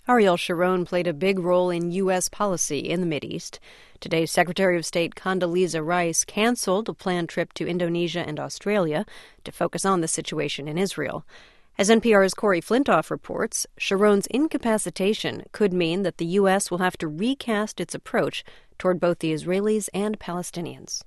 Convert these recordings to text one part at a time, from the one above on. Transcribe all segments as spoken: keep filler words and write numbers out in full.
Ariel Sharon played a big role in U S policy in the Mideast. Today, Secretary of State Condoleezza Rice canceled a planned trip to Indonesia and Australia to focus on the situation in Israel. As N P R's Corey Flintoff reports, Sharon's incapacitation could mean that the U S will have to recast its approach toward both the Israelis and Palestinians.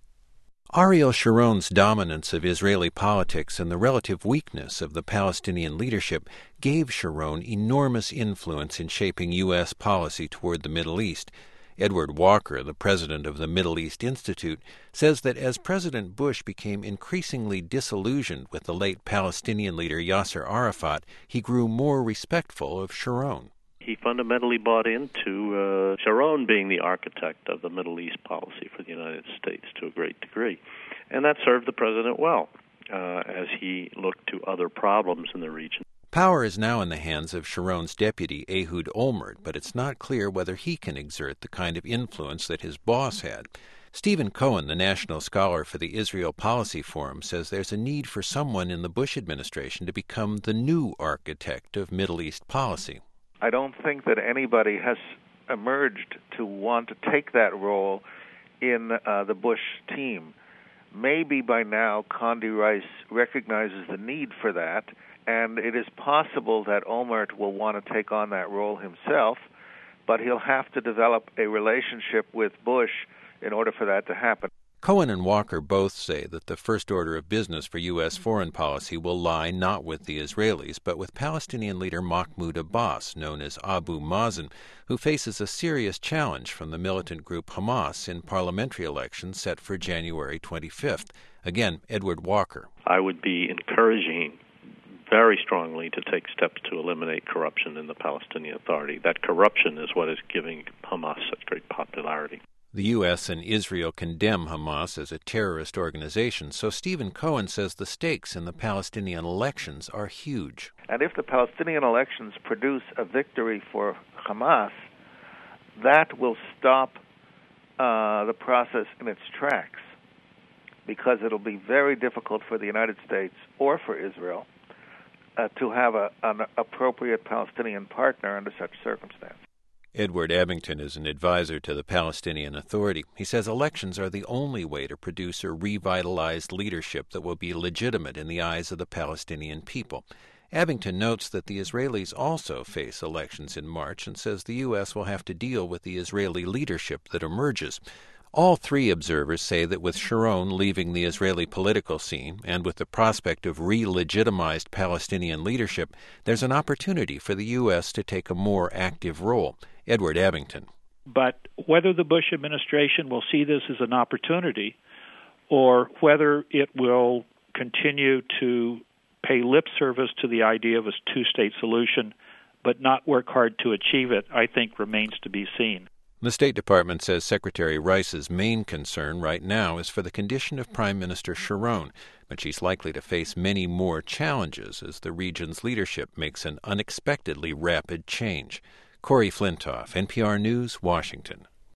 Ariel Sharon's dominance of Israeli politics and the relative weakness of the Palestinian leadership gave Sharon enormous influence in shaping U S policy toward the Middle East. Edward Walker, the president of the Middle East Institute, says that as President Bush became increasingly disillusioned with the late Palestinian leader Yasser Arafat, he grew more respectful of Sharon. He fundamentally bought into uh, Sharon being the architect of the Middle East policy for the United States to a great degree. And that served the president well uh, as he looked to other problems in the region. Power is now in the hands of Sharon's deputy, Ehud Olmert, but it's not clear whether he can exert the kind of influence that his boss had. Stephen Cohen, the national scholar for the Israel Policy Forum, says there's a need for someone in the Bush administration to become the new architect of Middle East policy. I don't think that anybody has emerged to want to take that role in uh, the Bush team. Maybe by now Condi Rice recognizes the need for that, and it is possible that Olmert will want to take on that role himself, but he'll have to develop a relationship with Bush in order for that to happen. Cohen and Walker both say that the first order of business for U S foreign policy will lie not with the Israelis, but with Palestinian leader Mahmoud Abbas, known as Abu Mazen, who faces a serious challenge from the militant group Hamas in parliamentary elections set for January twenty-fifth. Again, Edward Walker. I would be encouraging very strongly to take steps to eliminate corruption in the Palestinian Authority. That corruption is what is giving Hamas such great popularity. The U S and Israel condemn Hamas as a terrorist organization, so Stephen Cohen says the stakes in the Palestinian elections are huge. And if the Palestinian elections produce a victory for Hamas, that will stop uh, the process in its tracks, because it'll be very difficult for the United States or for Israel uh, to have a, an appropriate Palestinian partner under such circumstances. Edward Abington is an advisor to the Palestinian Authority. He says elections are the only way to produce a revitalized leadership that will be legitimate in the eyes of the Palestinian people. Abington notes that the Israelis also face elections in March and says the U S will have to deal with the Israeli leadership that emerges. All three observers say that with Sharon leaving the Israeli political scene and with the prospect of re-legitimized Palestinian leadership, there's an opportunity for the U S to take a more active role. Edward Abington. But whether the Bush administration will see this as an opportunity or whether it will continue to pay lip service to the idea of a two-state solution but not work hard to achieve it, I think remains to be seen. The State Department says Secretary Rice's main concern right now is for the condition of Prime Minister Sharon, but she's likely to face many more challenges as the region's leadership makes an unexpectedly rapid change. Corey Flintoff, N P R News, Washington.